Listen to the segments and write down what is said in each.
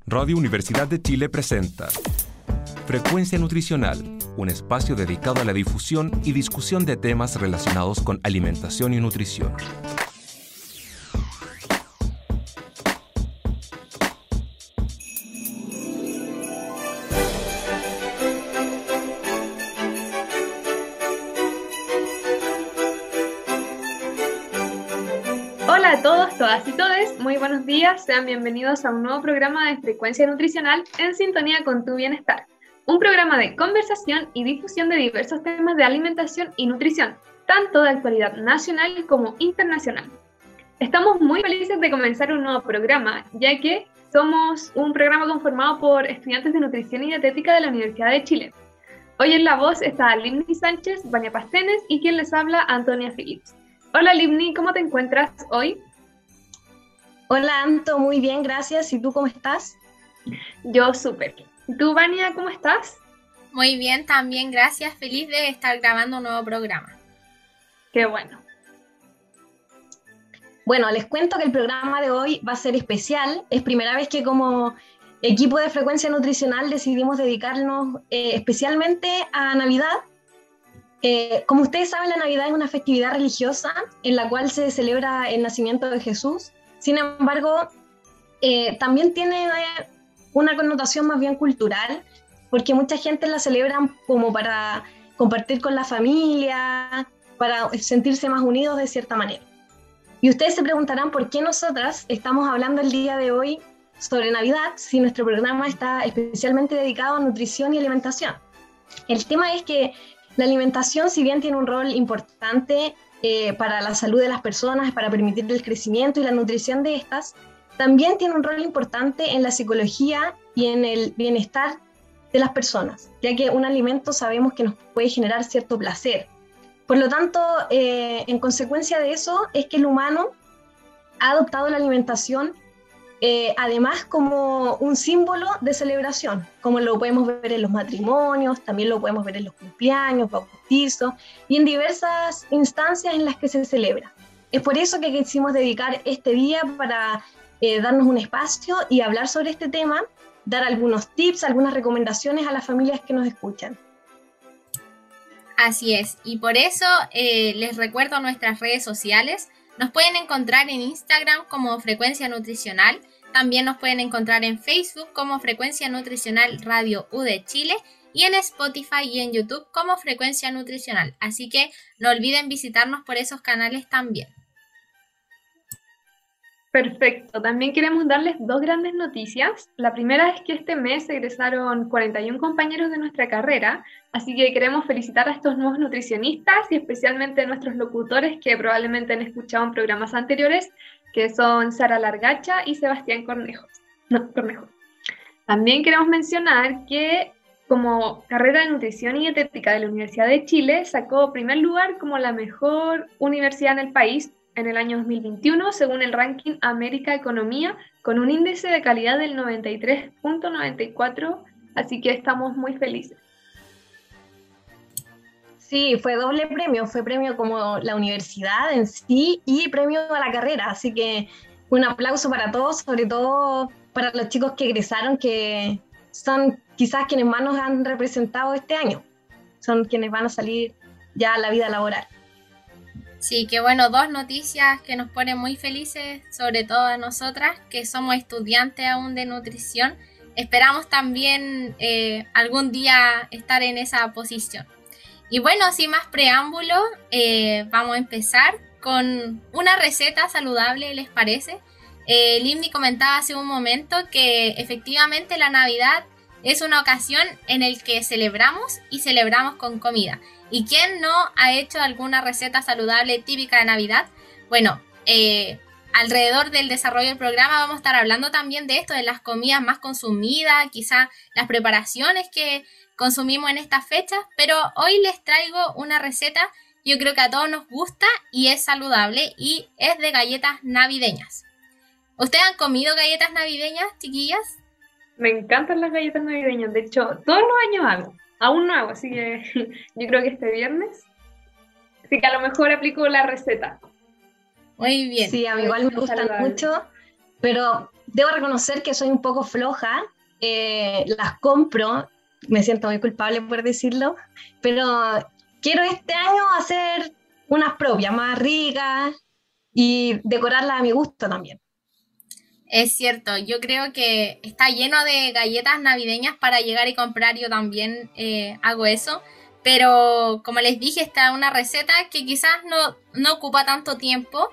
Radio Universidad de Chile presenta Frecuencia Nutricional, un espacio dedicado a la difusión y discusión de temas relacionados con alimentación y nutrición. Hola a todos, todas y todes, muy buenos días, sean bienvenidos a un nuevo programa de Frecuencia Nutricional en sintonía con tu bienestar, un programa de conversación y difusión de diversos temas de alimentación y nutrición, tanto de actualidad nacional como internacional. Estamos muy felices de comenzar un nuevo programa, ya que somos un programa conformado por estudiantes de nutrición y dietética de la Universidad de Chile. Hoy en la voz está Livni Sánchez, Vania Pastenes y quien les habla, Antonia Phillips. Hola Livni, ¿cómo te encuentras hoy? Hola Anto, muy bien, gracias. ¿Y tú cómo estás? Yo súper. ¿Y tú, Vania, cómo estás? Muy bien, también gracias. Feliz de estar grabando un nuevo programa. Qué bueno. Bueno, les cuento que el programa de hoy va a ser especial. Es primera vez que como equipo de Frecuencia Nutricional decidimos dedicarnos especialmente a Navidad. Como ustedes saben, la Navidad es una festividad religiosa en la cual se celebra el nacimiento de Jesús. Sin embargo, también tiene una connotación más bien cultural, porque mucha gente la celebra como para compartir con la familia, para sentirse más unidos de cierta manera. Y ustedes se preguntarán por qué nosotras estamos hablando el día de hoy sobre Navidad, si nuestro programa está especialmente dedicado a nutrición y alimentación. El tema es que la alimentación, si bien tiene un rol importante para la salud de las personas, para permitir el crecimiento y la nutrición de estas, también tiene un rol importante en la psicología y en el bienestar de las personas, ya que un alimento sabemos que nos puede generar cierto placer. Por lo tanto, en consecuencia de eso, es que el humano ha adoptado la alimentación además como un símbolo de celebración, como lo podemos ver en los matrimonios, también lo podemos ver en los cumpleaños, bautizos y en diversas instancias en las que se celebra. Es por eso que quisimos dedicar este día para darnos un espacio y hablar sobre este tema, dar algunos tips, algunas recomendaciones a las familias que nos escuchan. Así es, y por eso les recuerdo nuestras redes sociales. Nos pueden encontrar en Instagram como Frecuencia Nutricional, también nos pueden encontrar en Facebook como Frecuencia Nutricional Radio U de Chile y en Spotify y en YouTube como Frecuencia Nutricional. Así que no olviden visitarnos por esos canales también. Perfecto, también queremos darles dos grandes noticias. La primera es que este mes egresaron 41 compañeros de nuestra carrera, así que queremos felicitar a estos nuevos nutricionistas y especialmente a nuestros locutores que probablemente han escuchado en programas anteriores, que son Sara Largacha y Sebastián Cornejo. También queremos mencionar que como carrera de nutrición y dietética de la Universidad de Chile sacó primer lugar como la mejor universidad en el país en el año 2021, según el ranking América Economía, con un índice de calidad del 93.94, así que estamos muy felices. Sí, fue doble premio, fue premio como la universidad en sí y premio a la carrera, así que un aplauso para todos, sobre todo para los chicos que egresaron, que son quizás quienes más nos han representado este año, son quienes van a salir ya a la vida laboral. Sí, que bueno, dos noticias que nos ponen muy felices, sobre todo a nosotras, que somos estudiantes aún de nutrición. Esperamos también algún día estar en esa posición. Y bueno, sin más preámbulo, vamos a empezar con una receta saludable, ¿les parece? Livni comentaba hace un momento que efectivamente la Navidad es una ocasión en la que celebramos y celebramos con comida. ¿Y quién no ha hecho alguna receta saludable típica de Navidad? Bueno, alrededor del desarrollo del programa vamos a estar hablando también de esto, de las comidas más consumidas, quizá las preparaciones que consumimos en estas fechas, pero hoy les traigo una receta que yo creo que a todos nos gusta y es saludable y es de galletas navideñas. ¿Ustedes han comido galletas navideñas, chiquillas? Me encantan las galletas navideñas, de hecho, todos los años hago. Aún no hago, así que yo creo que este viernes. Así que a lo mejor aplico la receta. Muy bien. Sí, a mí igual me gustan mucho, pero debo reconocer que soy un poco floja, las compro, me siento muy culpable por decirlo, pero quiero este año hacer unas propias más ricas y decorarlas a mi gusto también. Es cierto, yo creo que está lleno de galletas navideñas para llegar y comprar, yo también hago eso, pero como les dije, está una receta que quizás no ocupa tanto tiempo,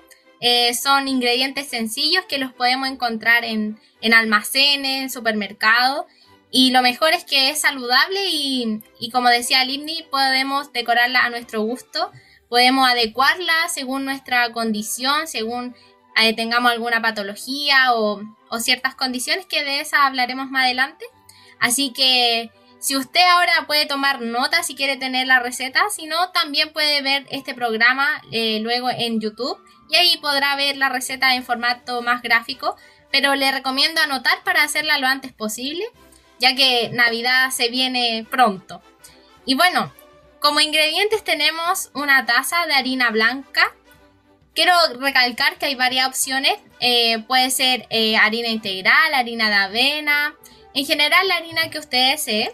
son ingredientes sencillos que los podemos encontrar en almacenes, en supermercados, y lo mejor es que es saludable y como decía Livni, podemos decorarla a nuestro gusto, podemos adecuarla según nuestra condición, según tengamos alguna patología o ciertas condiciones, que de esas hablaremos más adelante. Así que si usted ahora puede tomar nota si quiere tener la receta, si no, también puede ver este programa luego en YouTube y ahí podrá ver la receta en formato más gráfico, pero le recomiendo anotar para hacerla lo antes posible, ya que Navidad se viene pronto. Y bueno, como ingredientes tenemos una taza de harina blanca. Quiero recalcar que hay varias opciones, puede ser harina integral, harina de avena, en general la harina que usted desee,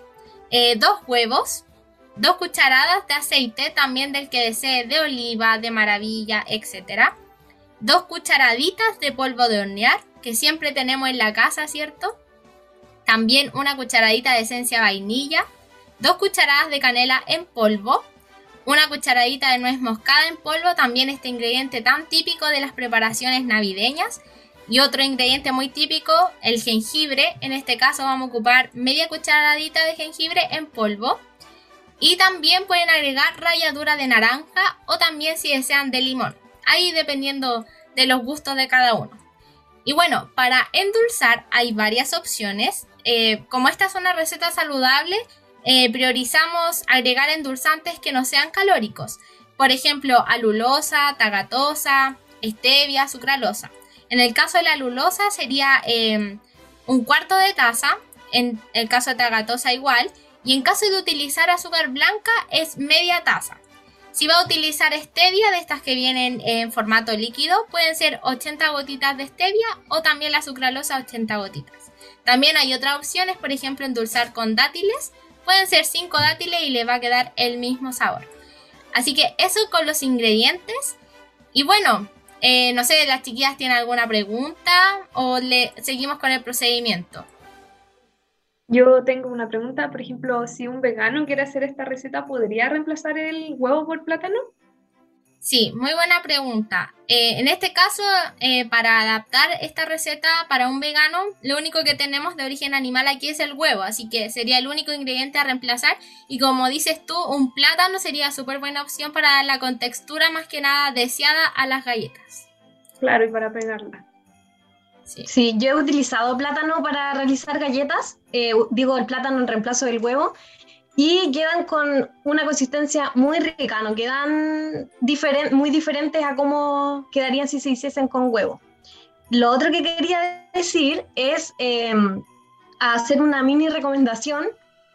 2 huevos, 2 cucharadas de aceite, también del que desee, de oliva, de maravilla, etc. 2 cucharaditas de polvo de hornear, que siempre tenemos en la casa, ¿cierto? También una cucharadita de esencia de vainilla, 2 cucharadas de canela en polvo, una cucharadita de nuez moscada en polvo, también este ingrediente tan típico de las preparaciones navideñas. Y otro ingrediente muy típico, el jengibre. En este caso vamos a ocupar media cucharadita de jengibre en polvo. Y también pueden agregar ralladura de naranja o también si desean de limón. Ahí dependiendo de los gustos de cada uno. Y bueno, para endulzar hay varias opciones. Como esta es una receta saludable, priorizamos agregar endulzantes que no sean calóricos. Por ejemplo, alulosa, tagatosa, stevia, sucralosa. En el caso de la alulosa sería 1/4 de taza, en el caso de tagatosa igual, y en caso de utilizar azúcar blanca es media taza. Si va a utilizar stevia, de estas que vienen en formato líquido, pueden ser 80 gotitas de stevia o también la sucralosa 80 gotitas. También hay otras opciones, por ejemplo, endulzar con dátiles. Pueden ser 5 dátiles y le va a quedar el mismo sabor. Así que eso con los ingredientes. Y bueno, no sé, las chiquillas tienen alguna pregunta o seguimos con el procedimiento. Yo tengo una pregunta, por ejemplo, si un vegano quiere hacer esta receta, ¿podría reemplazar el huevo por plátano? Sí, muy buena pregunta. En este caso, para adaptar esta receta para un vegano, lo único que tenemos de origen animal aquí es el huevo, así que sería el único ingrediente a reemplazar. Y como dices tú, un plátano sería súper buena opción para dar la contextura más que nada deseada a las galletas. Claro, y para pegarla. Sí, yo he utilizado plátano para realizar galletas, digo el plátano en reemplazo del huevo, y quedan con una consistencia muy rica, no quedan muy diferentes a cómo quedarían si se hiciesen con huevo. Lo otro que quería decir es hacer una mini recomendación,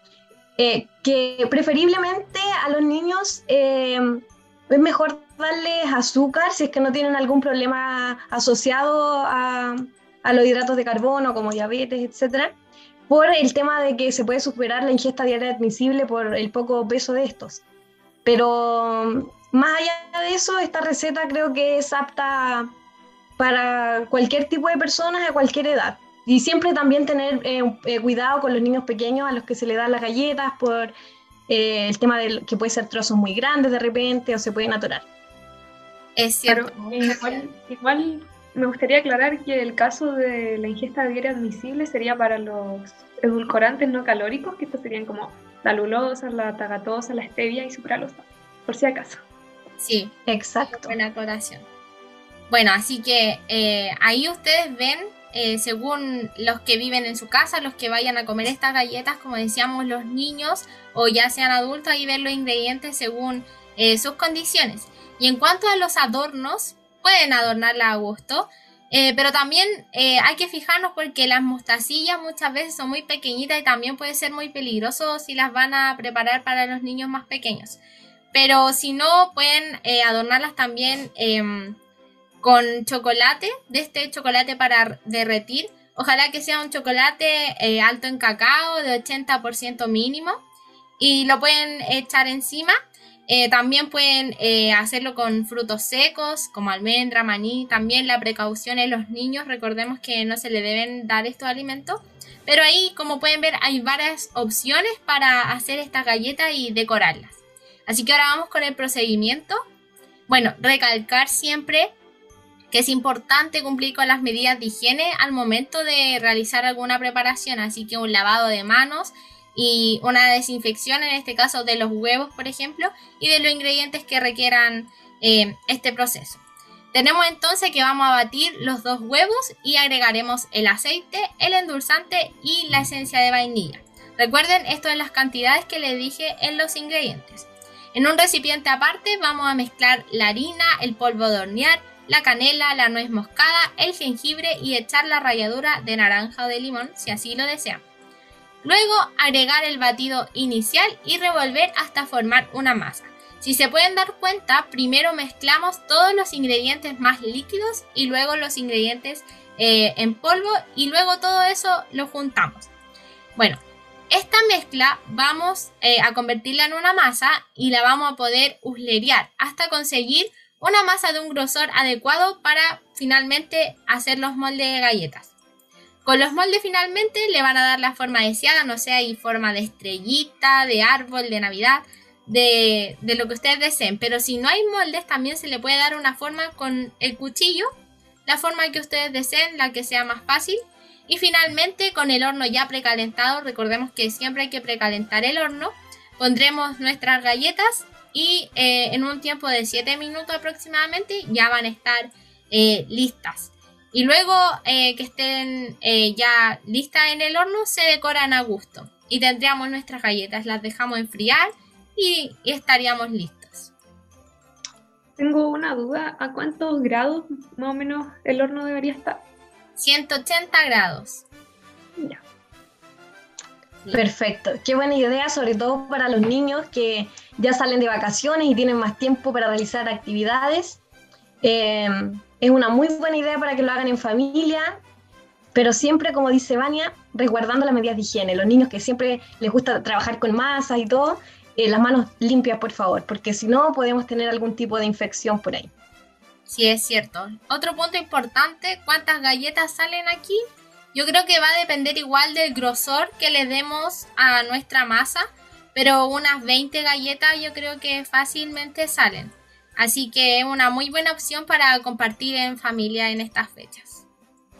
que preferiblemente a los niños es mejor darles azúcar si es que no tienen algún problema asociado a los hidratos de carbono como diabetes, etcétera, por el tema de que se puede superar la ingesta diaria admisible por el poco peso de estos. Pero más allá de eso, esta receta creo que es apta para cualquier tipo de personas a cualquier edad. Y siempre también tener cuidado con los niños pequeños a los que se les dan las galletas por el tema de que puede ser trozos muy grandes de repente o se pueden atorar. Es cierto. Igual me gustaría aclarar que el caso de la ingesta diaria admisible sería para los edulcorantes no calóricos, que estos serían como la alulosa, la tagatosa, la stevia y sucralosa, por si acaso. Sí, exacto. Buena aclaración. Bueno, así que ahí ustedes ven, según los que viven en su casa, los que vayan a comer estas galletas, como decíamos, los niños o ya sean adultos, ahí ven los ingredientes según sus condiciones. Y en cuanto a los adornos, pueden adornarla a gusto, pero también hay que fijarnos porque las mostacillas muchas veces son muy pequeñitas y también puede ser muy peligroso si las van a preparar para los niños más pequeños. Pero si no, pueden adornarlas también con chocolate, de este chocolate para derretir, Ojalá que sea un chocolate alto en cacao de 80% mínimo y lo pueden echar encima. También pueden hacerlo con frutos secos como almendra, maní. También la precaución en los niños, recordemos que no se le deben dar estos alimentos. Pero ahí, como pueden ver, hay varias opciones para hacer estas galletas y decorarlas. Así que ahora vamos con el procedimiento. Bueno, recalcar siempre que es importante cumplir con las medidas de higiene al momento de realizar alguna preparación. Así que un lavado de manos y una desinfección, en este caso de los huevos, por ejemplo, y de los ingredientes que requieran este proceso. Tenemos entonces que vamos a batir los 2 huevos y agregaremos el aceite, el endulzante y la esencia de vainilla. Recuerden, esto es las cantidades que les dije en los ingredientes. En un recipiente aparte vamos a mezclar la harina, el polvo de hornear, la canela, la nuez moscada, el jengibre y echar la ralladura de naranja o de limón si así lo desean. Luego agregar el batido inicial y revolver hasta formar una masa. Si se pueden dar cuenta, primero mezclamos todos los ingredientes más líquidos y luego los ingredientes en polvo y luego todo eso lo juntamos. Bueno, esta mezcla vamos a convertirla en una masa y la vamos a poder uslerear hasta conseguir una masa de un grosor adecuado para finalmente hacer los moldes de galletas. Con los moldes finalmente le van a dar la forma deseada, no sé, hay forma de estrellita, de árbol, de Navidad, de lo que ustedes deseen. Pero si no hay moldes, también se le puede dar una forma con el cuchillo, la forma que ustedes deseen, la que sea más fácil. Y finalmente con el horno ya precalentado, recordemos que siempre hay que precalentar el horno, pondremos nuestras galletas y en un tiempo de 7 minutos aproximadamente ya van a estar listas. Y luego que estén ya listas en el horno, se decoran a gusto. Y tendríamos nuestras galletas, las dejamos enfriar y estaríamos listos. Tengo una duda, ¿a cuántos grados más o menos el horno debería estar? 180 grados. Ya. Perfecto, qué buena idea, sobre todo para los niños que ya salen de vacaciones y tienen más tiempo para realizar actividades. Es una muy buena idea para que lo hagan en familia, pero siempre, como dice Vania, resguardando las medidas de higiene. Los niños que siempre les gusta trabajar con masas y todo, las manos limpias, por favor, porque si no podemos tener algún tipo de infección por ahí. Sí, es cierto. Otro punto importante, ¿cuántas galletas salen aquí? Yo creo que va a depender igual del grosor que le demos a nuestra masa, pero unas 20 galletas yo creo que fácilmente salen. Así que es una muy buena opción para compartir en familia en estas fechas.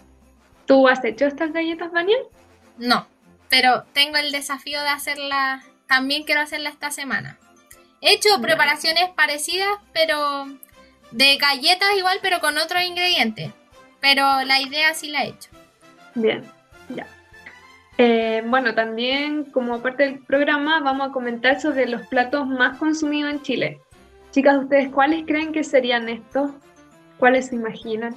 ¿Tú has hecho estas galletas, Vania? No, pero tengo el desafío de hacerla, también quiero hacerla esta semana. He hecho preparaciones parecidas, pero de galletas igual, pero con otros ingredientes. Pero la idea sí la he hecho. Bien, ya. Bueno, también como parte del programa vamos a comentar sobre los platos más consumidos en Chile. Chicas, ¿ustedes cuáles creen que serían estos? ¿Cuáles se imaginan?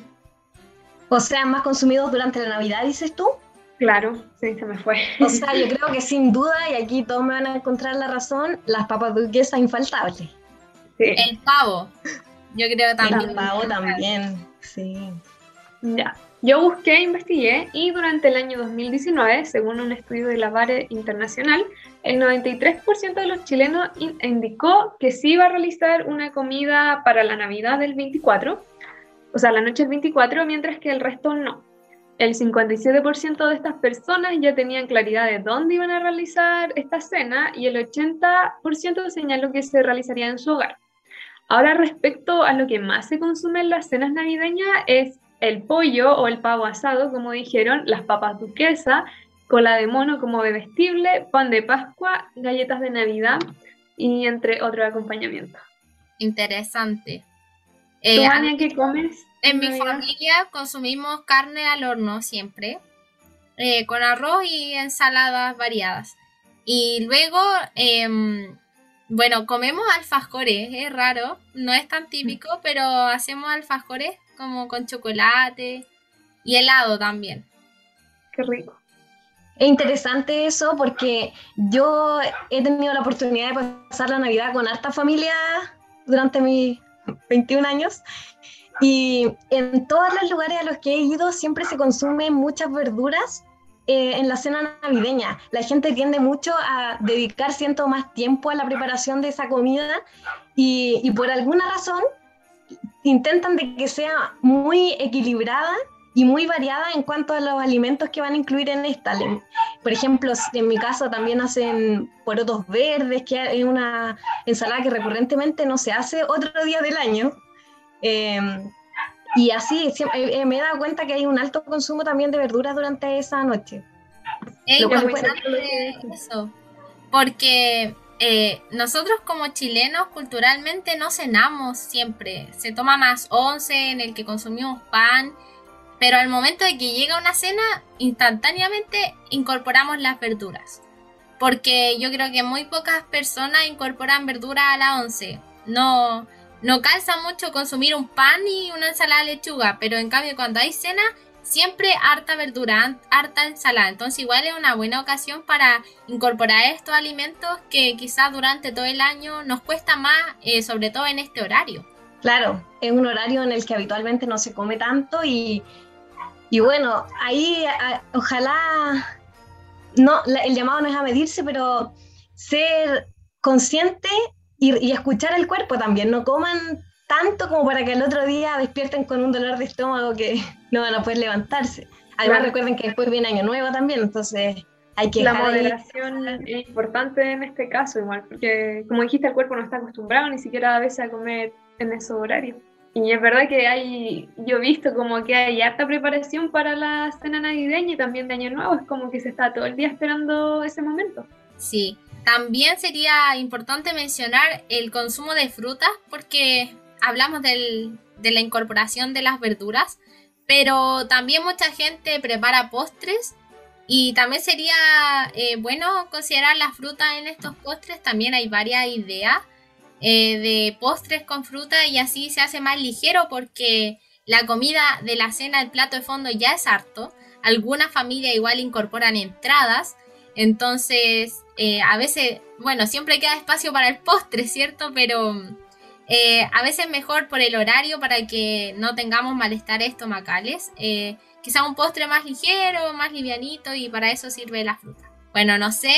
O sea, más consumidos durante la Navidad, dices tú. Claro, sí, se me fue. O sea, yo creo que sin duda, y aquí todos me van a encontrar la razón, las papas duquesas infaltables. Sí. El pavo, yo creo también. El pavo también, sí. Ya. Yo busqué, investigué y durante el año 2019, según un estudio de la VARE Internacional, el 93% de los chilenos indicó que sí iba a realizar una comida para la Navidad del 24, o sea, la noche del 24, mientras que el resto no. El 57% de estas personas ya tenían claridad de dónde iban a realizar esta cena y el 80% señaló que se realizaría en su hogar. Ahora, respecto a lo que más se consume en las cenas navideñas es el pollo o el pavo asado, como dijeron, las papas duquesas, cola de mono como bebestible, pan de Pascua, galletas de Navidad y entre otros acompañamientos. Interesante. ¿Tú, Ania, qué comes? En mi familia consumimos carne al horno siempre, con arroz y ensaladas variadas. Y luego, bueno, comemos alfajores, es raro, no es tan típico, pero hacemos alfajores como con chocolate y helado también. Qué rico. Es interesante eso porque yo he tenido la oportunidad de pasar la Navidad con harta familia durante mis 21 años Y en todos los lugares a los que he ido siempre se consumen muchas verduras en la cena navideña. La gente tiende mucho a dedicar siento más tiempo a la preparación de esa comida y por alguna razón intentan de que sea muy equilibrada y muy variada en cuanto a los alimentos que van a incluir en esta. Por ejemplo, en mi caso también hacen porotos verdes, que es una ensalada que recurrentemente no se hace otro día del año. Y así me he dado cuenta que hay un alto consumo también de verduras durante esa noche. Es importante eso, porque nosotros como chilenos culturalmente no cenamos siempre. Se toma más once en el que consumimos pan, pero al momento de que llega una cena, instantáneamente incorporamos las verduras. Porque yo creo que muy pocas personas incorporan verduras a la once. No calza mucho consumir un pan y una ensalada de lechuga, pero en cambio cuando hay cena, siempre harta verdura, harta ensalada. Entonces igual es una buena ocasión para incorporar estos alimentos que quizás durante todo el año nos cuesta más, sobre todo en este horario. Claro, es un horario en el que habitualmente no se come tanto y bueno, ahí ojalá, el llamado no es a medirse, pero ser consciente y escuchar el cuerpo también. No coman tanto como para que el otro día despierten con un dolor de estómago que no van a poder levantarse. Además, recuerden que después viene Año Nuevo también, entonces hay que la dejar moderación es importante en este caso igual, porque como dijiste, el cuerpo no está acostumbrado ni siquiera a veces a comer en esos horarios. Y es verdad que yo he visto como que hay harta preparación para la cena navideña y también de Año Nuevo, es como que se está todo el día esperando ese momento. Sí, también sería importante mencionar el consumo de frutas, porque hablamos de la incorporación de las verduras, pero también mucha gente prepara postres y también sería bueno considerar las frutas en estos postres. También hay varias ideas de postres con fruta y así se hace más ligero porque la comida de la cena, el plato de fondo ya es harto. Algunas familias igual incorporan entradas, entonces a veces, bueno, siempre queda espacio para el postre, ¿cierto? Pero a veces mejor por el horario para que no tengamos malestares estomacales. Quizá un postre más ligero, más livianito y para eso sirve la fruta. Bueno, no sé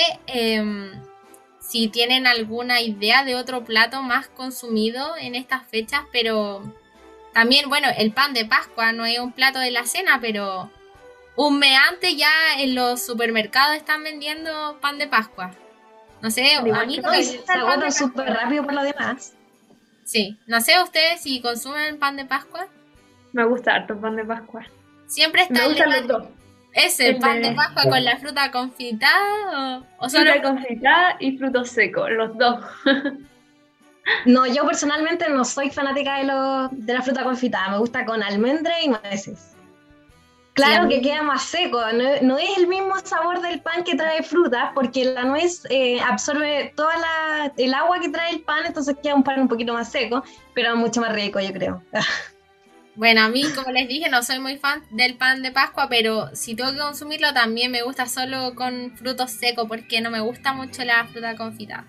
si tienen alguna idea de otro plato más consumido en estas fechas, pero también, bueno, el pan de Pascua no es un plato de la cena, pero un mes antes ya en los supermercados están vendiendo pan de Pascua. No sé, a mí se agota súper rápido por lo demás. Sí, no sé ustedes si consumen pan de Pascua. Me gusta harto el pan de Pascua. Siempre está me gustan los dos. ¿Es el pan de Pascua con la fruta confitada o solo fruta confitada y frutos secos, los dos? No, yo personalmente no soy fanática de la fruta confitada, me gusta con almendra y nueces. Claro que queda más seco, no es el mismo sabor del pan que trae fruta, porque la nuez absorbe toda el agua que trae el pan, entonces queda un pan un poquito más seco, pero mucho más rico, yo creo. Bueno, a mí, como les dije, no soy muy fan del pan de Pascua, pero si tengo que consumirlo también me gusta solo con frutos secos, porque no me gusta mucho la fruta confitada.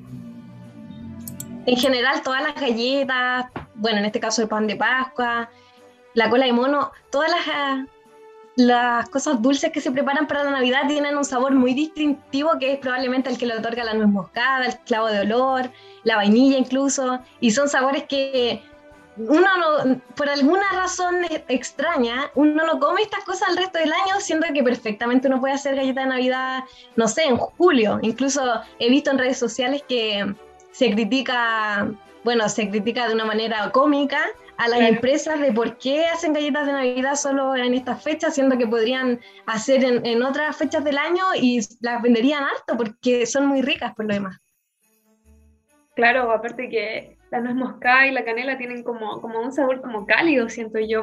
En general, todas las galletas, bueno, en este caso el pan de Pascua, la cola de mono, todas las cosas dulces que se preparan para la Navidad tienen un sabor muy distintivo, que es probablemente el que le otorga la nuez moscada, el clavo de olor, la vainilla incluso, y son sabores que uno no, por alguna razón extraña, uno no come estas cosas el resto del año, siendo que perfectamente uno puede hacer galleta de Navidad, no sé, en julio. Incluso he visto en redes sociales que se critica de una manera cómica a las empresas de por qué hacen galletas de Navidad solo en estas fechas, siendo que podrían hacer en otras fechas del año y las venderían harto porque son muy ricas por lo demás. Claro, aparte que la nuez moscada y la canela tienen como un sabor como cálido, siento yo,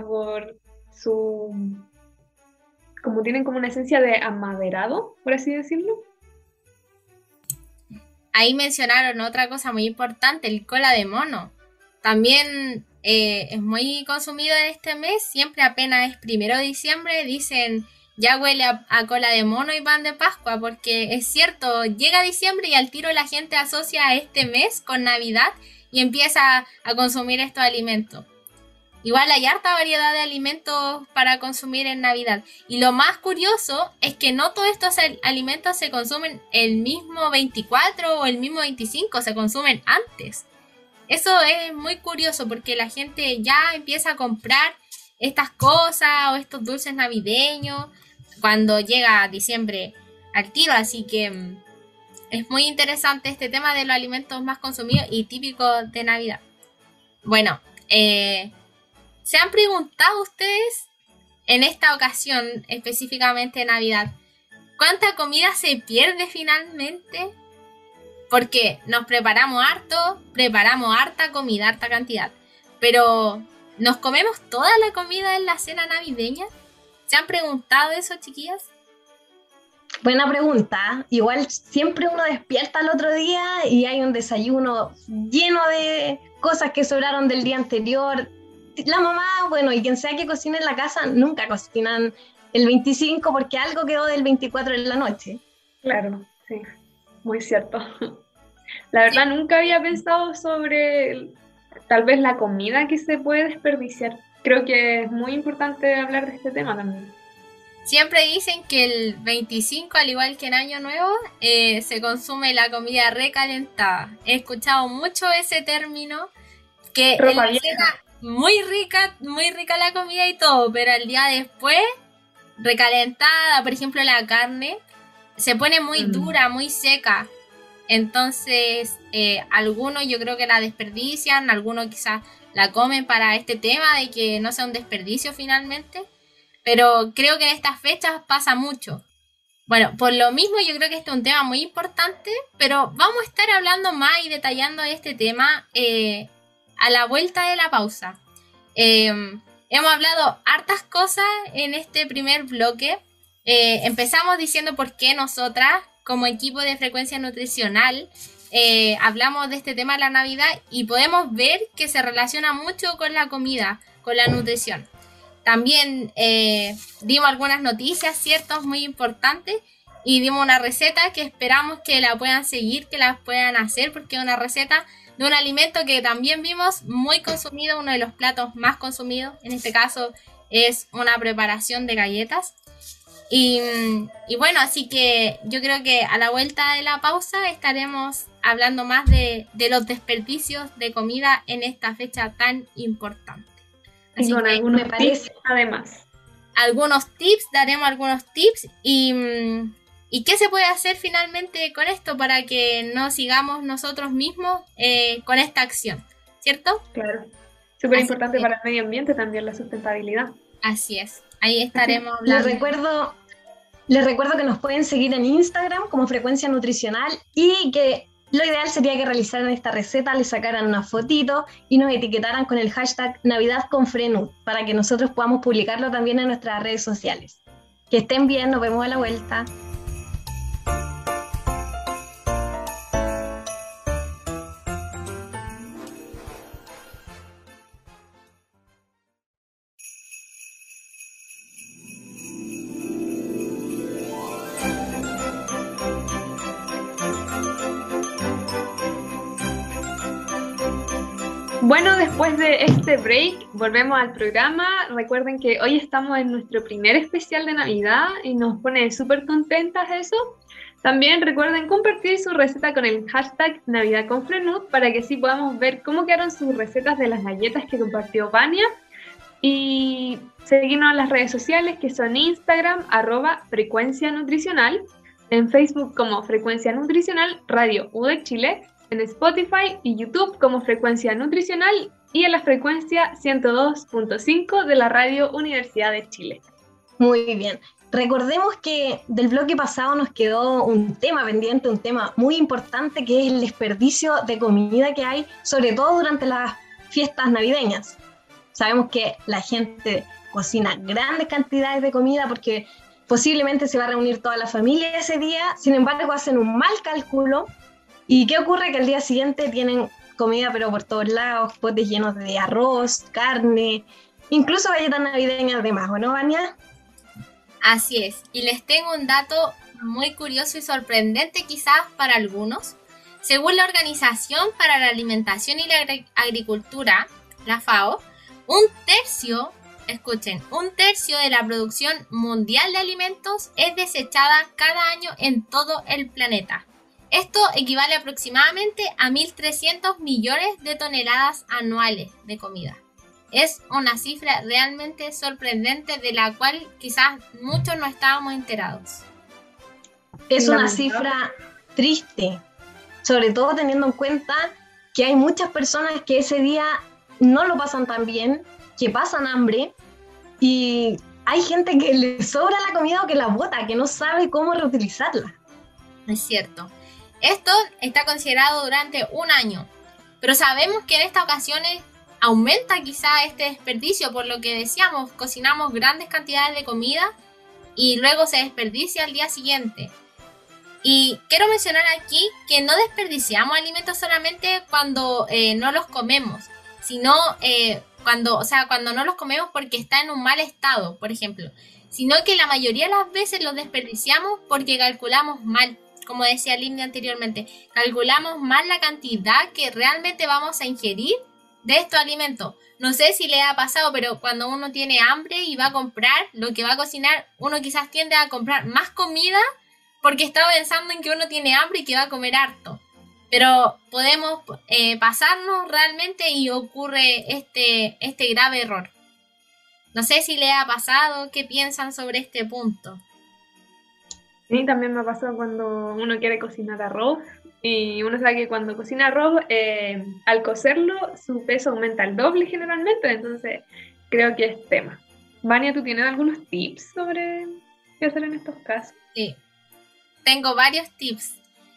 como tienen como una esencia de amaderado, por así decirlo. Ahí mencionaron otra cosa muy importante, el cola de mono. También es muy consumido en este mes, siempre apenas es 1 de diciembre, dicen ya huele a cola de mono y pan de Pascua, porque es cierto, llega diciembre y al tiro la gente asocia a este mes con Navidad y empieza a consumir estos alimentos. igual hay harta variedad de alimentos para consumir en Navidad. Y lo más curioso es que no todos estos alimentos se consumen el mismo 24 o el mismo 25, se consumen antes. Eso es muy curioso porque la gente ya empieza a comprar estas cosas o estos dulces navideños cuando llega diciembre al tiro, así que es muy interesante este tema de los alimentos más consumidos y típicos de Navidad. Bueno, ¿se han preguntado ustedes en esta ocasión, específicamente en Navidad, cuánta comida se pierde finalmente? Porque nos preparamos harta comida, harta cantidad, pero ¿nos comemos toda la comida en la cena navideña? ¿Se han preguntado eso, chiquillas? Buena pregunta. Igual siempre uno despierta al otro día y hay un desayuno lleno de cosas que sobraron del día anterior. La mamá, bueno, y quien sea que cocine en la casa, nunca cocinan el 25 porque algo quedó del 24 en la noche. Claro, sí, muy cierto. La verdad, sí, nunca había pensado sobre tal vez la comida que se puede desperdiciar. Creo que es muy importante hablar de este tema también. Siempre dicen que el 25, al igual que en Año Nuevo, se consume la comida recalentada. He escuchado mucho ese término, que en la cena muy rica la comida y todo, pero el día después, recalentada, por ejemplo la carne, se pone muy dura, muy seca. Entonces, algunos yo creo que la desperdician, algunos quizás la comen para este tema de que no sea un desperdicio finalmente. Pero creo que en estas fechas pasa mucho. Bueno, por lo mismo yo creo que este es un tema muy importante, pero vamos a estar hablando más y detallando este tema a la vuelta de la pausa. Hemos hablado hartas cosas en este primer bloque. Empezamos diciendo por qué nosotras, como equipo de Frecuencia Nutricional, hablamos de este tema de la Navidad y podemos ver que se relaciona mucho con la comida, con la nutrición. También dimos algunas noticias, ciertas, muy importantes, y dimos una receta que esperamos que la puedan seguir, que la puedan hacer, porque es una receta de un alimento que también vimos muy consumido, uno de los platos más consumidos. En este caso es una preparación de galletas. Y bueno, así que yo creo que a la vuelta de la pausa estaremos hablando más de los desperdicios de comida en esta fecha tan importante. Así con algunos tips, además. Daremos algunos tips y qué se puede hacer finalmente con esto para que no sigamos nosotros mismos con esta acción, ¿cierto? Claro, súper importante para el medio ambiente también la sustentabilidad. Así es, ahí estaremos hablando. Les recuerdo que nos pueden seguir en Instagram como Frecuencia Nutricional y que lo ideal sería que realizaran esta receta, le sacaran una fotito y nos etiquetaran con el hashtag Navidad con Frenut para que nosotros podamos publicarlo también en nuestras redes sociales. Que estén bien, nos vemos a la vuelta. Bueno, después de este break, volvemos al programa. Recuerden que hoy estamos en nuestro primer especial de Navidad y nos pone súper contentas eso. También recuerden compartir su receta con el hashtag Navidad con Frenut para que así podamos ver cómo quedaron sus recetas de las galletas que compartió Vania. Y seguirnos en las redes sociales que son Instagram, @Frecuencia Nutricional, en Facebook como Frecuencia Nutricional, Radio UDEC Chile, en Spotify y YouTube como Frecuencia Nutricional y en la frecuencia 102.5 de la Radio Universidad de Chile. Muy bien. Recordemos que del bloque pasado nos quedó un tema pendiente, un tema muy importante que es el desperdicio de comida que hay, sobre todo durante las fiestas navideñas. Sabemos que la gente cocina grandes cantidades de comida porque posiblemente se va a reunir toda la familia ese día, sin embargo hacen un mal cálculo. ¿Y qué ocurre? Que al día siguiente tienen comida pero por todos lados, potes llenos de arroz, carne, incluso galletas navideñas de más, ¿o no, Vania? Así es, y les tengo un dato muy curioso y sorprendente quizás para algunos. Según la Organización para la Alimentación y la Agricultura, la FAO, Un tercio, escuchen, un tercio de la producción mundial de alimentos es desechada cada año en todo el planeta. Esto equivale aproximadamente a 1.300 millones de toneladas anuales de comida. Es una cifra realmente sorprendente de la cual quizás muchos no estábamos enterados. Es una cifra triste, sobre todo teniendo en cuenta que hay muchas personas que ese día no lo pasan tan bien, que pasan hambre, y hay gente que le sobra la comida o que la bota, que no sabe cómo reutilizarla. Es cierto. Esto está considerado durante un año, pero sabemos que en estas ocasiones aumenta quizá este desperdicio, por lo que decíamos, cocinamos grandes cantidades de comida y luego se desperdicia al día siguiente. Y quiero mencionar aquí que no desperdiciamos alimentos solamente cuando no los comemos, sino cuando no los comemos porque está en un mal estado, por ejemplo, sino que la mayoría de las veces los desperdiciamos porque calculamos mal. Como decía Lindy anteriormente, calculamos mal la cantidad que realmente vamos a ingerir de estos alimentos. No sé si le ha pasado, pero cuando uno tiene hambre y va a comprar lo que va a cocinar, uno quizás tiende a comprar más comida porque está pensando en que uno tiene hambre y que va a comer harto. Pero podemos pasarnos realmente y ocurre este grave error. No sé si le ha pasado, ¿qué piensan sobre este punto? Sí, también me ha pasado cuando uno quiere cocinar arroz y uno sabe que cuando cocina arroz, al cocerlo, su peso aumenta al doble generalmente, entonces creo que es tema. Vania, ¿tú tienes algunos tips sobre qué hacer en estos casos? Sí, tengo varios tips,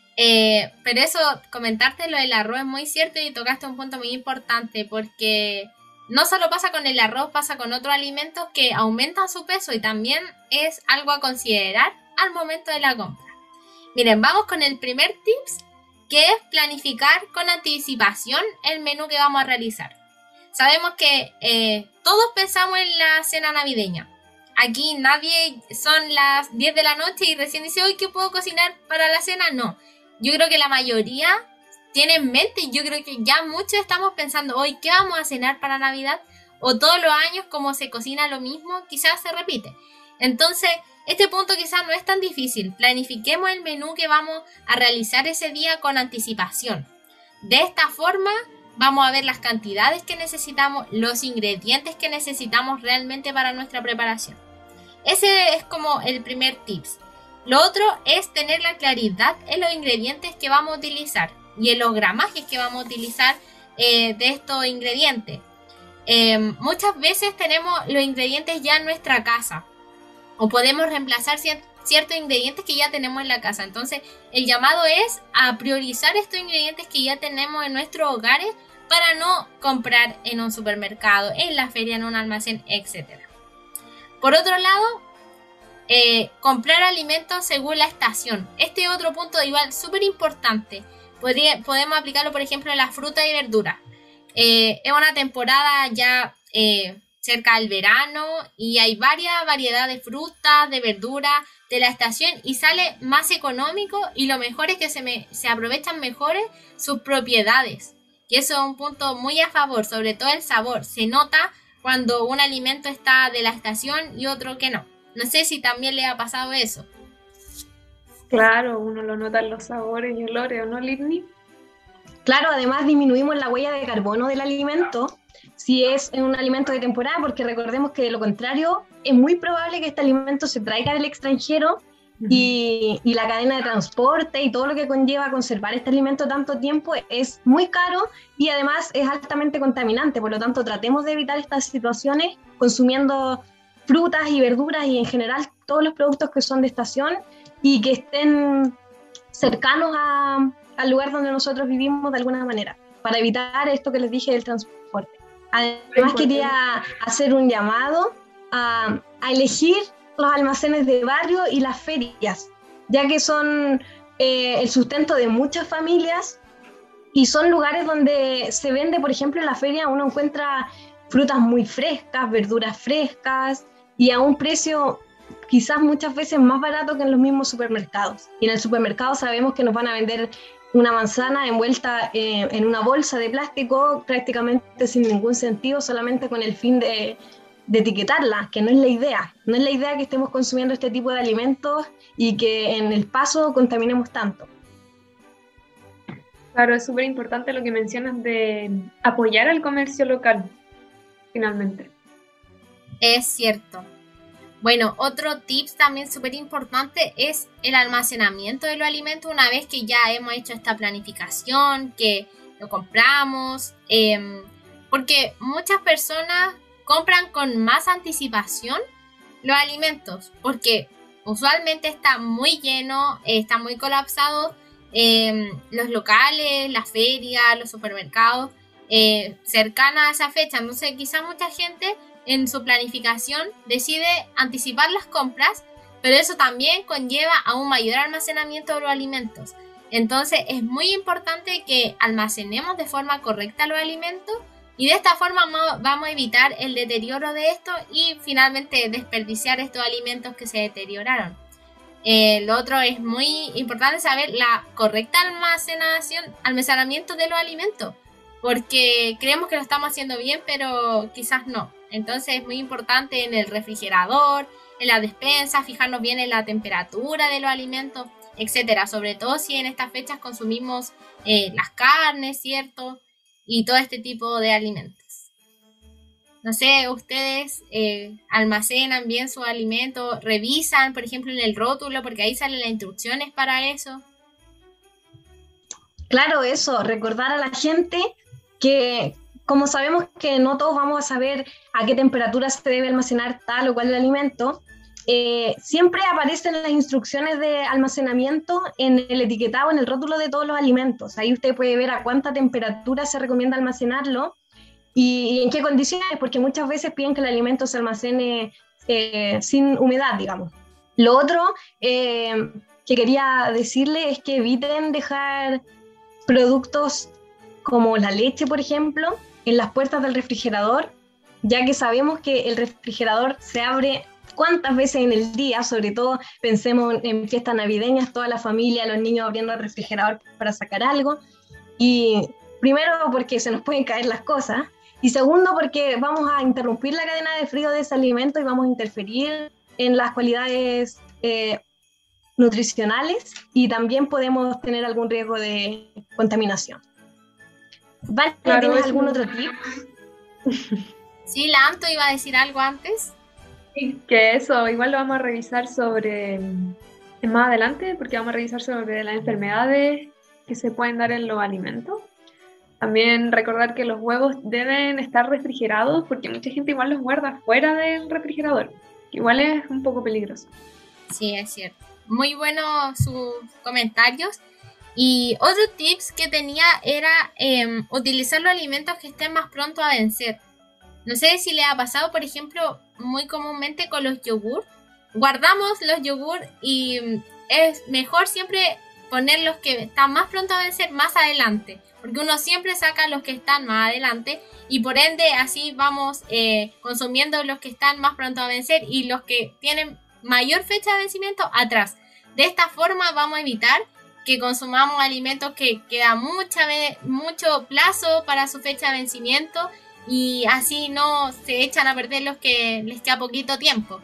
pero eso, comentarte lo del arroz es muy cierto y tocaste un punto muy importante porque no solo pasa con el arroz, pasa con otros alimentos que aumentan su peso y también es algo a considerar al momento de la compra. Miren, vamos con el primer tips, que es planificar con anticipación el menú que vamos a realizar. Sabemos que todos pensamos en la cena navideña. Aquí nadie son las 10 de la noche y recién dice, hoy, ¿qué puedo cocinar para la cena? No, yo creo que la mayoría tiene en mente, y yo creo que ya muchos estamos pensando, hoy, ¿qué vamos a cenar para Navidad? O todos los años, como se cocina lo mismo, quizás se repite. Entonces, este punto quizás no es tan difícil. Planifiquemos el menú que vamos a realizar ese día con anticipación. De esta forma vamos a ver las cantidades que necesitamos, los ingredientes que necesitamos realmente para nuestra preparación. Ese es como el primer tips. Lo otro es tener la claridad en los ingredientes que vamos a utilizar y en los gramajes que vamos a utilizar de estos ingredientes. Muchas veces tenemos los ingredientes ya en nuestra casa, o podemos reemplazar ciertos ingredientes que ya tenemos en la casa. Entonces, el llamado es a priorizar estos ingredientes que ya tenemos en nuestros hogares para no comprar en un supermercado, en la feria, en un almacén, etc. Por otro lado, comprar alimentos según la estación. Este es otro punto igual súper importante. Podemos aplicarlo, por ejemplo, en la fruta y verdura. Es una temporada ya cerca del verano y hay varias variedades de frutas, de verduras de la estación y sale más económico, y lo mejor es que se aprovechan mejores sus propiedades, y eso es un punto muy a favor. Sobre todo el sabor, se nota cuando un alimento está de la estación y otro que no. No sé si también le ha pasado eso. Claro, uno lo nota en los sabores y olores, ¿o no, Lidney? Claro, además disminuimos la huella de carbono del alimento si es un alimento de temporada, porque recordemos que de lo contrario es muy probable que este alimento se traiga del extranjero y la cadena de transporte y todo lo que conlleva conservar este alimento tanto tiempo es muy caro y además es altamente contaminante. Por lo tanto, tratemos de evitar estas situaciones consumiendo frutas y verduras y en general todos los productos que son de estación y que estén cercanos al lugar donde nosotros vivimos de alguna manera, para evitar esto que les dije del transporte. Además, quería hacer un llamado a elegir los almacenes de barrio y las ferias, ya que son el sustento de muchas familias y son lugares donde se vende, por ejemplo, en la feria uno encuentra frutas muy frescas, verduras frescas y a un precio quizás muchas veces más barato que en los mismos supermercados. Y en el supermercado sabemos que nos van a vender una manzana envuelta en una bolsa de plástico prácticamente sin ningún sentido, solamente con el fin de etiquetarla, que no es la idea. No es la idea que estemos consumiendo este tipo de alimentos y que en el paso contaminemos tanto. Claro, es súper importante lo que mencionas de apoyar al comercio local, finalmente. Es cierto. Bueno, otro tips también súper importante es el almacenamiento de los alimentos una vez que ya hemos hecho esta planificación, que lo compramos, porque muchas personas compran con más anticipación los alimentos, porque usualmente está muy lleno, está muy colapsado los locales, las ferias, los supermercados, cercanas a esa fecha. Entonces quizás mucha gente en su planificación decide anticipar las compras, pero eso también conlleva a un mayor almacenamiento de los alimentos. Entonces es muy importante que almacenemos de forma correcta los alimentos y de esta forma vamos a evitar el deterioro de esto y finalmente desperdiciar estos alimentos que se deterioraron. Lo otro es muy importante saber la correcta almacenamiento de los alimentos, porque creemos que lo estamos haciendo bien, pero quizás no. Entonces es muy importante en el refrigerador, en la despensa, fijarnos bien en la temperatura de los alimentos, etcétera. Sobre todo si en estas fechas consumimos las carnes, ¿cierto? Y todo este tipo de alimentos. No sé, ustedes almacenan bien sus alimentos, revisan, por ejemplo, en el rótulo, porque ahí salen las instrucciones para eso. Claro, eso, recordar a la gente que, como sabemos que no todos vamos a saber a qué temperatura se debe almacenar tal o cual alimento, siempre aparecen las instrucciones de almacenamiento en el etiquetado, en el rótulo de todos los alimentos. Ahí usted puede ver a cuánta temperatura se recomienda almacenarlo y en qué condiciones, porque muchas veces piden que el alimento se almacene sin humedad, digamos. Lo otro que quería decirle es que eviten dejar productos como la leche, por ejemplo, en las puertas del refrigerador, ya que sabemos que el refrigerador se abre cuántas veces en el día, sobre todo pensemos en fiestas navideñas, toda la familia, los niños abriendo el refrigerador para sacar algo, y primero porque se nos pueden caer las cosas, y segundo porque vamos a interrumpir la cadena de frío de ese alimento y vamos a interferir en las cualidades nutricionales y también podemos tener algún riesgo de contaminación. ¿Vale? Claro, ¿Tienes algún otro tip? Sí, la Anto iba a decir algo antes. Sí, que eso igual lo vamos a revisar sobre más adelante, porque vamos a revisar sobre las enfermedades que se pueden dar en los alimentos. También recordar que los huevos deben estar refrigerados, porque mucha gente igual los guarda fuera del refrigerador, que igual es un poco peligroso. Sí, es cierto. Muy buenos sus comentarios. Y otro tips que tenía era utilizar los alimentos que estén más pronto a vencer. No sé si le ha pasado, por ejemplo, muy comúnmente con los yogur. Guardamos los yogur y es mejor siempre poner los que están más pronto a vencer más adelante. Porque uno siempre saca los que están más adelante y por ende así vamos consumiendo los que están más pronto a vencer y los que tienen mayor fecha de vencimiento atrás. De esta forma vamos a evitar que consumamos alimentos que queda mucho plazo para su fecha de vencimiento y así no se echan a perder los que les queda poquito tiempo.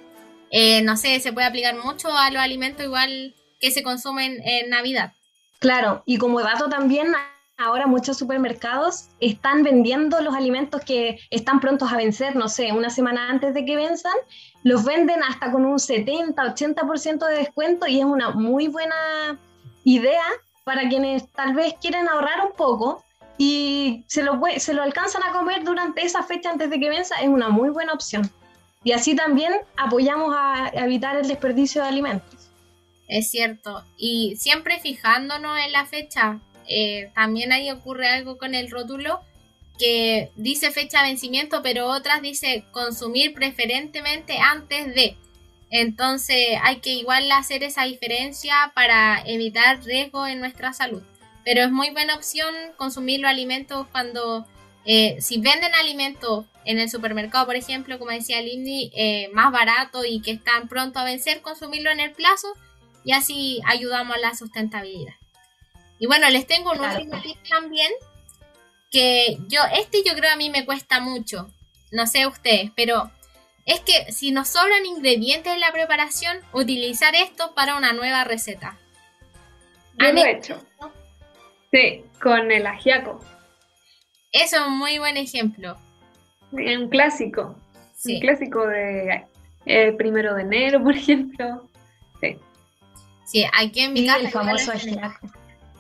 No sé, se puede aplicar mucho a los alimentos igual que se consumen en Navidad. Claro, y como dato también, ahora muchos supermercados están vendiendo los alimentos que están prontos a vencer, no sé, una semana antes de que venzan, los venden hasta con un 70-80% de descuento y es una muy buena idea para quienes tal vez quieren ahorrar un poco y se lo alcanzan a comer durante esa fecha antes de que venza, es una muy buena opción. Y así también apoyamos a evitar el desperdicio de alimentos. Es cierto, y siempre fijándonos en la fecha, también ahí ocurre algo con el rótulo que dice fecha de vencimiento, pero otras dice consumir preferentemente antes de. Entonces hay que igual hacer esa diferencia para evitar riesgo en nuestra salud. Pero es muy buena opción consumir los alimentos cuando, si venden alimentos en el supermercado, por ejemplo, como decía Lindy, más barato y que están pronto a vencer, consumirlo en el plazo y así ayudamos a la sustentabilidad. Y bueno, les tengo un Claro. último tip también, que yo creo a mí me cuesta mucho, no sé ustedes, pero es que si nos sobran ingredientes en la preparación, utilizar esto para una nueva receta. Yo lo he hecho. Sí, con el ajiaco. Eso es un muy buen ejemplo. Un clásico. Sí. Un clásico de 1 de enero, por ejemplo. Sí. Sí, aquí en mi Sí, casa. el famoso igual lo ajiaco.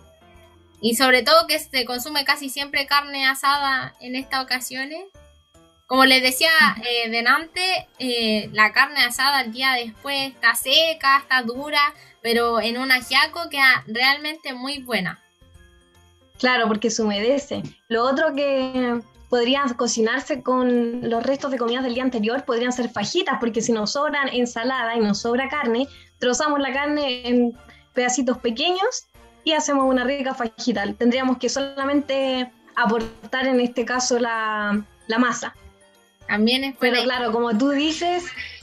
Y sobre todo que se consume casi siempre carne asada en estas ocasiones. Como les decía delante, la carne asada al día después está seca, está dura, pero en un ajiaco queda realmente muy buena. Claro, porque se humedece. Lo otro que podría cocinarse con los restos de comidas del día anterior podrían ser fajitas, porque si nos sobran ensalada y nos sobra carne, trozamos la carne en pedacitos pequeños y hacemos una rica fajita. Tendríamos que solamente aportar en este caso la masa. También es Pero buena. claro, como tú dices,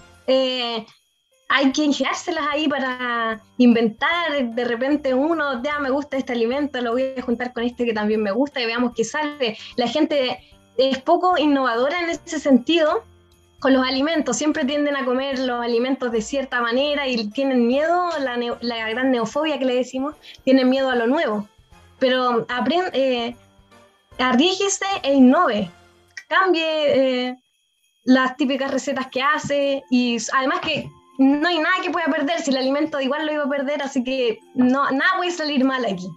hay que ingeniárselas ahí para inventar. De repente uno, ya me gusta este alimento, lo voy a juntar con este que también me gusta y veamos qué sale. La gente es poco innovadora en ese sentido con los alimentos. Siempre tienden a comer los alimentos de cierta manera y tienen miedo, la gran neofobia que le decimos, tienen miedo a lo nuevo. Pero arriésguese e innove. Cambie las típicas recetas que hace y además que no hay nada que pueda perder, si el alimento igual lo iba a perder, así que no, nada puede salir mal aquí.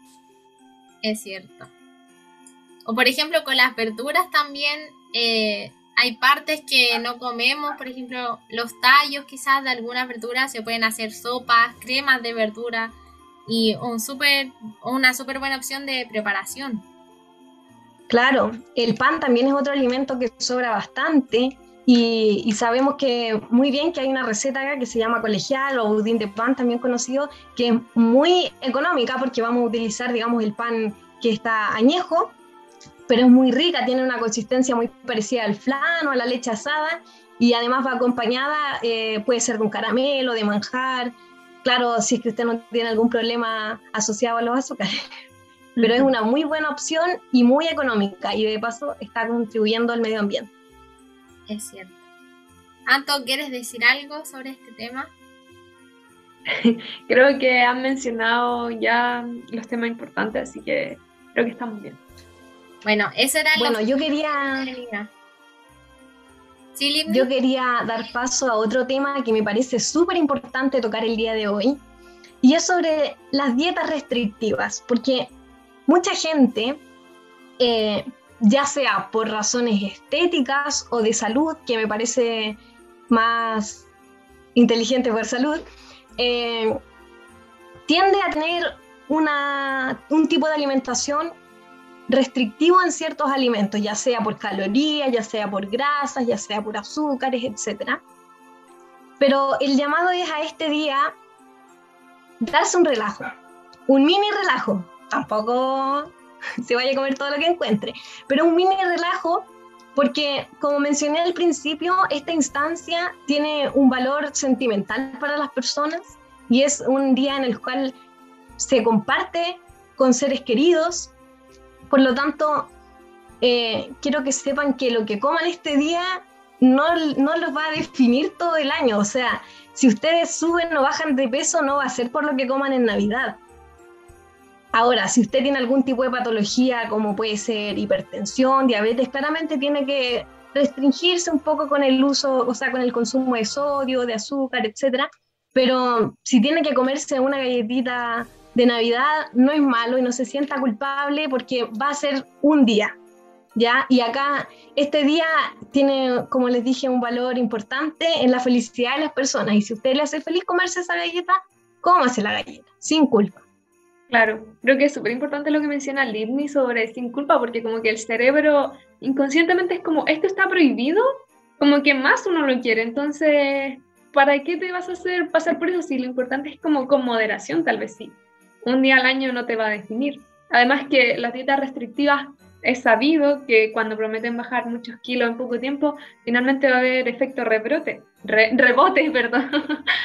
Es cierto. O por ejemplo con las verduras también hay partes que no comemos, por ejemplo los tallos quizás de algunas verduras se pueden hacer sopas, cremas de verdura y una súper buena opción de preparación. Claro, el pan también es otro alimento que sobra bastante y sabemos que muy bien que hay una receta acá que se llama colegial o budín de pan también conocido, que es muy económica porque vamos a utilizar, digamos, el pan que está añejo, pero es muy rica, tiene una consistencia muy parecida al flan o a la leche asada y además va acompañada, puede ser de un caramelo, de manjar, claro, si es que usted no tiene algún problema asociado a los azúcares. Pero es una muy buena opción y muy económica y de paso está contribuyendo al medio ambiente. Es cierto. Anto, ¿quieres decir algo sobre este tema? Creo que han mencionado ya los temas importantes, así que creo que estamos bien. Bueno, eso era Bueno, lo yo quería dar paso a otro tema que me parece súper importante tocar el día de hoy y es sobre las dietas restrictivas, porque mucha gente, ya sea por razones estéticas o de salud, que me parece más inteligente por salud, tiende a tener un tipo de alimentación restrictivo en ciertos alimentos, ya sea por calorías, ya sea por grasas, ya sea por azúcares, etc. Pero el llamado es a este día darse un relajo, un mini relajo. Tampoco se vaya a comer todo lo que encuentre, pero un mini relajo porque, como mencioné al principio, esta instancia tiene un valor sentimental para las personas y es un día en el cual se comparte con seres queridos. Por lo tanto, quiero que sepan que lo que coman este día no los va a definir todo el año. O sea, si ustedes suben o bajan de peso, no va a ser por lo que coman en Navidad. Ahora, si usted tiene algún tipo de patología, como puede ser hipertensión, diabetes, claramente tiene que restringirse un poco con el uso, o sea, con el consumo de sodio, de azúcar, etcétera. Pero si tiene que comerse una galletita de Navidad, no es malo y no se sienta culpable porque va a ser un día, ¿ya? Y acá, este día tiene, como les dije, un valor importante en la felicidad de las personas. Y si a usted le hace feliz comerse esa galleta, cómase la galleta, sin culpa. Claro, creo que es súper importante lo que menciona Livni sobre sin culpa, porque como que el cerebro inconscientemente es como, esto está prohibido, como que más uno lo quiere, entonces, ¿para qué te vas a hacer pasar por eso? Si lo importante es como con moderación, tal vez sí. Un día al año no te va a definir. Además que las dietas restrictivas es sabido que cuando prometen bajar muchos kilos en poco tiempo, finalmente va a haber efecto rebote, perdón.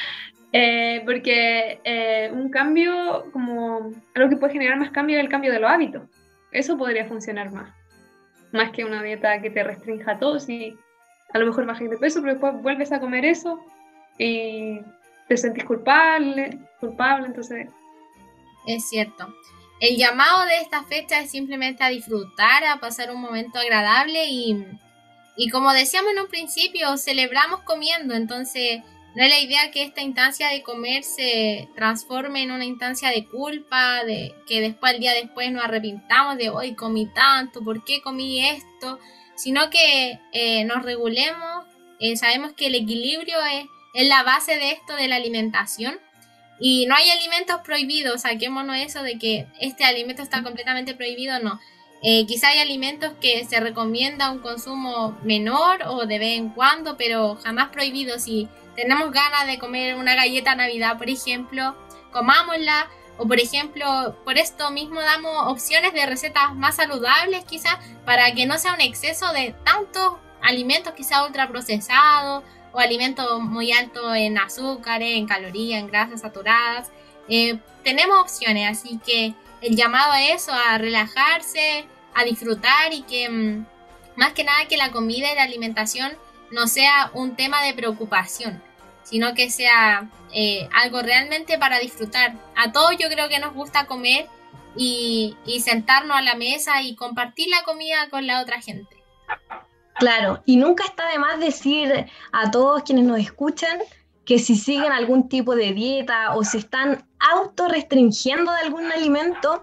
Porque un cambio, como algo que puede generar más cambio, es el cambio de los hábitos. Eso podría funcionar más que una dieta que te restrinja todo. Si a lo mejor bajas de peso, pero después vuelves a comer eso y te sentís culpable, entonces... Es cierto. El llamado de esta fecha es simplemente a disfrutar, a pasar un momento agradable y como decíamos en un principio, celebramos comiendo, entonces no es la idea que esta instancia de comer se transforme en una instancia de culpa, de que después, el día después, nos arrepintamos de hoy comí tanto, ¿por qué comí esto? Sino que nos regulemos, sabemos que el equilibrio es la base de esto de la alimentación y no hay alimentos prohibidos, saquémonos eso de que este alimento está completamente prohibido, no. Quizá hay alimentos que se recomienda un consumo menor o de vez en cuando, pero jamás prohibido. Si tenemos ganas de comer una galleta Navidad, por ejemplo, comámosla. O por ejemplo, por esto mismo damos opciones de recetas más saludables quizás para que no sea un exceso de tantos alimentos quizás ultraprocesados o alimentos muy altos en azúcares, en calorías, en grasas saturadas. Tenemos opciones, así que el llamado a eso, a relajarse, a disfrutar y que más que nada que la comida y la alimentación no sea un tema de preocupación, sino que sea algo realmente para disfrutar. A todos yo creo que nos gusta comer y sentarnos a la mesa y compartir la comida con la otra gente. Claro, y nunca está de más decir a todos quienes nos escuchan que si siguen algún tipo de dieta o se están autorrestringiendo de algún alimento,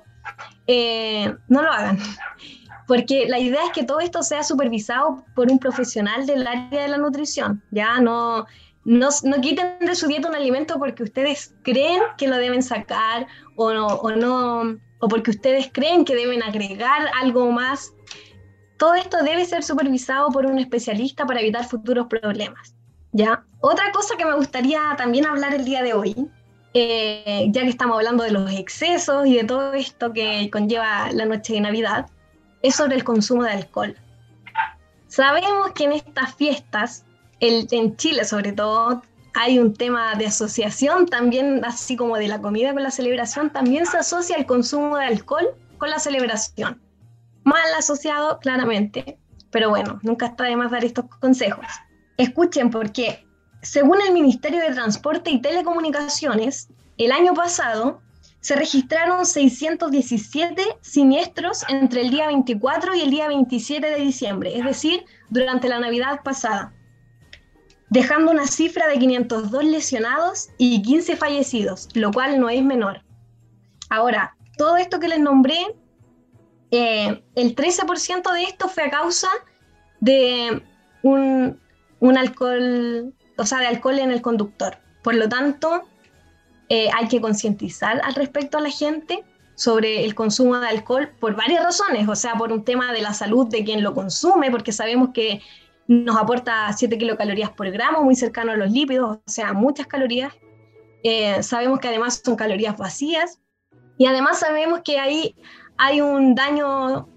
no lo hagan. Porque la idea es que todo esto sea supervisado por un profesional del área de la nutrición. Ya no quiten de su dieta un alimento porque ustedes creen que lo deben sacar o porque ustedes creen que deben agregar algo más. Todo esto debe ser supervisado por un especialista para evitar futuros problemas, ¿ya? Otra cosa que me gustaría también hablar el día de hoy, ya que estamos hablando de los excesos y de todo esto que conlleva la noche de Navidad, es sobre el consumo de alcohol. Sabemos que en estas fiestas, en Chile sobre todo, hay un tema de asociación también, así como de la comida con la celebración, también se asocia el consumo de alcohol con la celebración. Mal asociado, claramente, pero bueno, nunca está de más dar estos consejos. Escuchen, porque según el Ministerio de Transporte y Telecomunicaciones, el año pasado se registraron 617 siniestros entre el día 24 y el día 27 de diciembre, es decir, durante la Navidad pasada, dejando una cifra de 502 lesionados y 15 fallecidos, lo cual no es menor. Ahora, todo esto que les nombré, el 13% de esto fue a causa de un alcohol, o sea, de alcohol en el conductor. Por lo tanto, hay que concientizar al respecto a la gente sobre el consumo de alcohol por varias razones, o sea, por un tema de la salud de quien lo consume, porque sabemos que nos aporta 7 kilocalorías por gramo, muy cercano a los lípidos, o sea, muchas calorías. Sabemos que además son calorías vacías, y además sabemos que hay un daño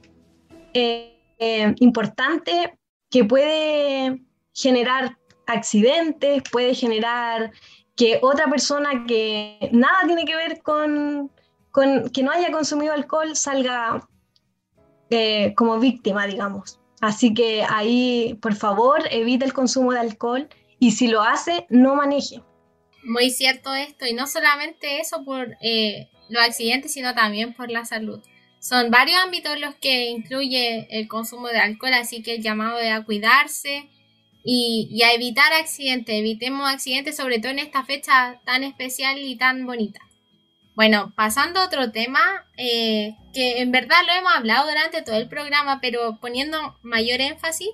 importante que puede generar accidentes, puede generar que otra persona que nada tiene que ver con que no haya consumido alcohol salga como víctima, digamos. Así que ahí, por favor, evite el consumo de alcohol y si lo hace, no maneje. Muy cierto esto, y no solamente eso por los accidentes, sino también por la salud. Son varios ámbitos los que incluye el consumo de alcohol, así que el llamado es a cuidarse y a evitar accidentes. Evitemos accidentes, sobre todo en esta fecha tan especial y tan bonita. Bueno, pasando a otro tema, que en verdad lo hemos hablado durante todo el programa, pero poniendo mayor énfasis,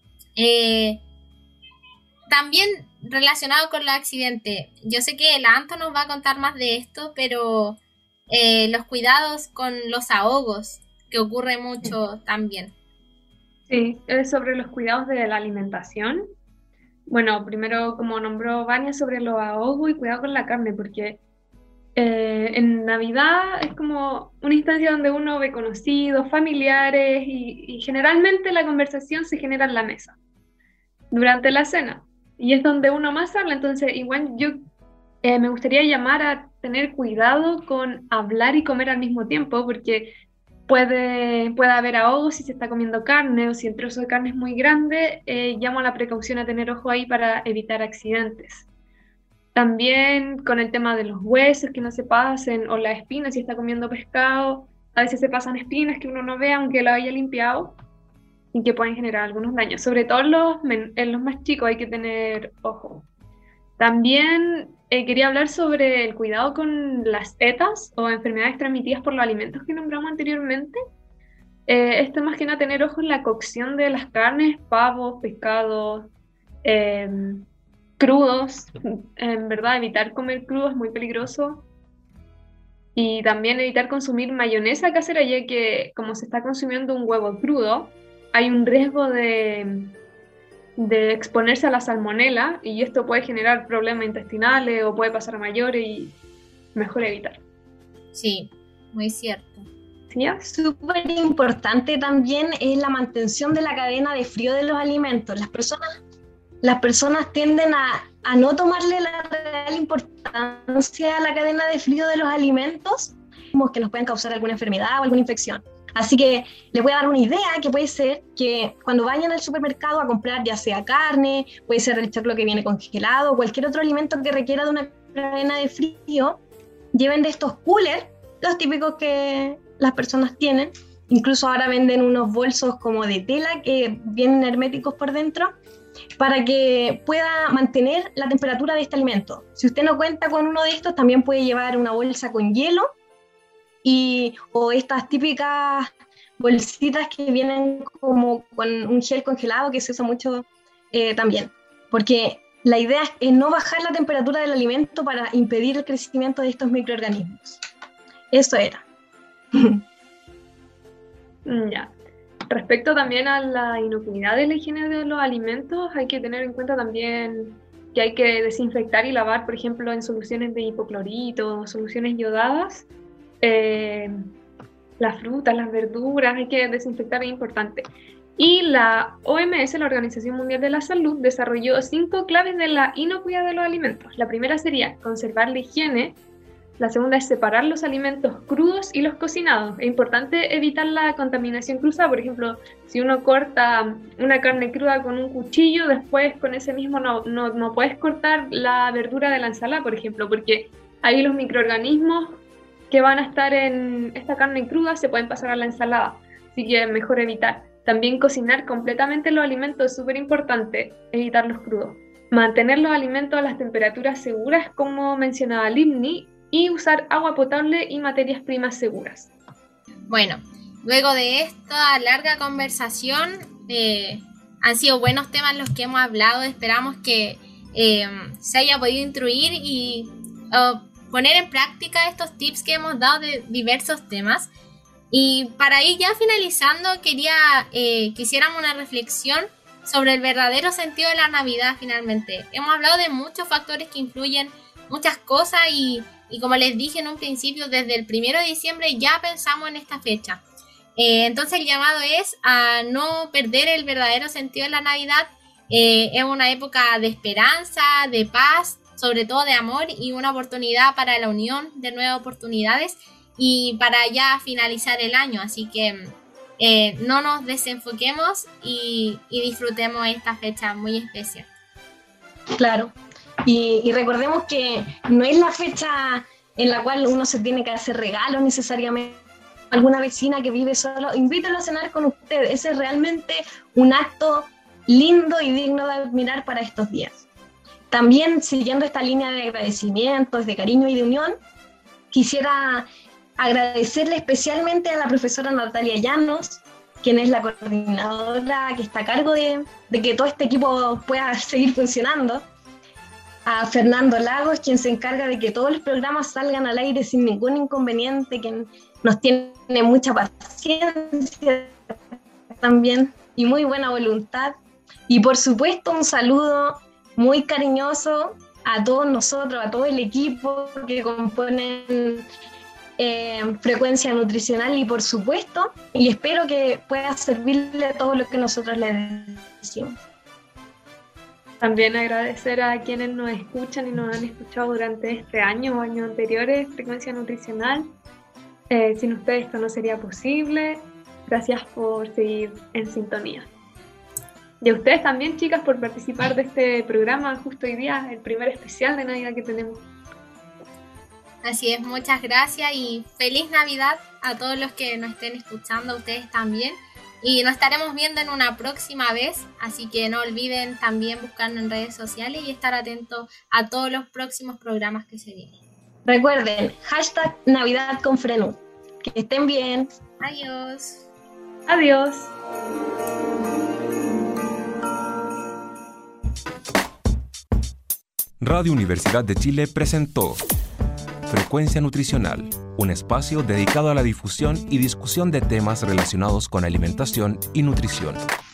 también relacionado con los accidentes. Yo sé que la Anto nos va a contar más de esto, pero los cuidados con los ahogos, que ocurre mucho también. Sí, es sobre los cuidados de la alimentación. Bueno, primero, como nombró Vania, sobre los ahogos y cuidado con la carne, porque en Navidad es como una instancia donde uno ve conocidos, familiares y generalmente la conversación se genera en la mesa durante la cena y es donde uno más habla. Entonces igual yo Me gustaría llamar a tener cuidado con hablar y comer al mismo tiempo, porque puede haber ahogos si se está comiendo carne o si el trozo de carne es muy grande. Llamo a la precaución a tener ojo ahí para evitar accidentes. También con el tema de los huesos que no se pasen o las espinas, si está comiendo pescado, a veces se pasan espinas que uno no ve aunque lo haya limpiado y que pueden generar algunos daños. Sobre todo en los más chicos hay que tener ojo. También quería hablar sobre el cuidado con las ETAs o enfermedades transmitidas por los alimentos que nombramos anteriormente. Esto más que nada tener ojo en la cocción de las carnes, pavos, pescados, crudos. En verdad, evitar comer crudos es muy peligroso. Y también evitar consumir mayonesa casera, ya que como se está consumiendo un huevo crudo, hay un riesgo de exponerse a la salmonela y esto puede generar problemas intestinales o puede pasar a mayores y mejor evitar. Sí, muy cierto. ¿Sí? Súper importante también es la mantención de la cadena de frío de los alimentos. Las personas tienden a no tomarle la real importancia a la cadena de frío de los alimentos, como que nos pueden causar alguna enfermedad o alguna infección. Así que les voy a dar una idea que puede ser que cuando vayan al supermercado a comprar ya sea carne, puede ser el choclo que viene congelado, cualquier otro alimento que requiera de una cadena de frío, lleven de estos coolers, los típicos que las personas tienen. Incluso ahora venden unos bolsos como de tela que vienen herméticos por dentro para que pueda mantener la temperatura de este alimento. Si usted no cuenta con uno de estos, también puede llevar una bolsa con hielo o estas típicas bolsitas que vienen como con un gel congelado que se usa mucho también, porque la idea es no bajar la temperatura del alimento para impedir el crecimiento de estos microorganismos. Eso era. Ya. Respecto también a la inocuidad de la higiene de los alimentos, hay que tener en cuenta también que hay que desinfectar y lavar, por ejemplo, en soluciones de hipoclorito, soluciones yodadas, las frutas, las verduras, hay que desinfectar, es importante. Y la OMS, la Organización Mundial de la Salud, desarrolló 5 claves de la inocuidad de los alimentos. La primera sería conservar la higiene. La segunda es separar los alimentos crudos y los cocinados. Es importante evitar la contaminación cruzada. Por ejemplo, si uno corta una carne cruda con un cuchillo, después con ese mismo no puedes cortar la verdura de la ensalada, por ejemplo, porque ahí los microorganismos que van a estar en esta carne cruda se pueden pasar a la ensalada. Así que es mejor evitar. También cocinar completamente los alimentos es súper importante, evitar los crudos. Mantener los alimentos a las temperaturas seguras, como mencionaba Livni, y usar agua potable y materias primas seguras. Bueno, luego de esta larga conversación, han sido buenos temas los que hemos hablado. Esperamos que se haya podido instruir y poner en práctica estos tips que hemos dado de diversos temas. Y para ir ya finalizando, quería que hiciéramos una reflexión sobre el verdadero sentido de la Navidad finalmente. Hemos hablado de muchos factores que influyen, muchas cosas y como les dije en un principio, desde el 1 de diciembre ya pensamos en esta fecha. Entonces el llamado es a no perder el verdadero sentido de la Navidad. Es una época de esperanza, de paz, sobre todo de amor y una oportunidad para la unión de nuevas oportunidades y para ya finalizar el año. Así que no nos desenfoquemos y disfrutemos esta fecha muy especial. Claro. Y recordemos que no es la fecha en la cual uno se tiene que hacer regalos necesariamente. Alguna vecina que vive solo, invítalo a cenar con usted. Ese es realmente un acto lindo y digno de admirar para estos días. También, siguiendo esta línea de agradecimientos, de cariño y de unión, quisiera agradecerle especialmente a la profesora Natalia Llanos, quien es la coordinadora que está a cargo de que todo este equipo pueda seguir funcionando. A Fernando Lagos, quien se encarga de que todos los programas salgan al aire sin ningún inconveniente, quien nos tiene mucha paciencia también y muy buena voluntad. Y por supuesto un saludo muy cariñoso a todos nosotros, a todo el equipo que componen Frecuencia Nutricional y por supuesto, y espero que pueda servirle a todo lo que nosotros le decimos. También agradecer a quienes nos escuchan y nos han escuchado durante este año o años anteriores, Frecuencia Nutricional. Sin ustedes esto no sería posible. Gracias por seguir en sintonía. Y a ustedes también, chicas, por participar de este programa justo hoy día, el primer especial de Navidad que tenemos. Así es, muchas gracias y feliz Navidad a todos los que nos estén escuchando, a ustedes también. Y nos estaremos viendo en una próxima vez, así que no olviden también buscarnos en redes sociales y estar atentos a todos los próximos programas que se vienen. Recuerden, #NavidadConFrenud. Que estén bien. Adiós. Adiós. Radio Universidad de Chile presentó Frecuencia Nutricional, un espacio dedicado a la difusión y discusión de temas relacionados con alimentación y nutrición.